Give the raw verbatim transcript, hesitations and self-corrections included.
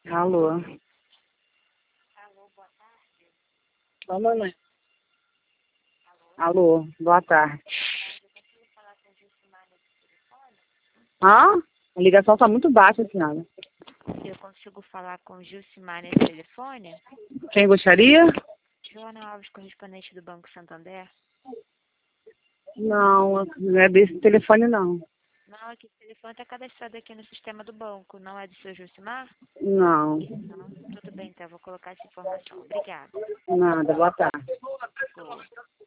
Alô. Alô, boa tarde. Ô, mamãe. Alô, boa tarde. Eu consigo falar com o Gilcimar nesse telefone? Hã? A ligação tá muito baixa, senhora. Eu consigo falar com o Gilcimar nesse telefone? Quem gostaria? Joana Alves, correspondente do Banco Santander. Não, não é desse telefone, não. Não, é que esse telefone está cadastrado aqui no sistema do banco. Não é do seu Gilcimar? Não, Não. Tudo bem, então. Eu vou colocar essa informação. Obrigada. nada, boa tarde. Boa.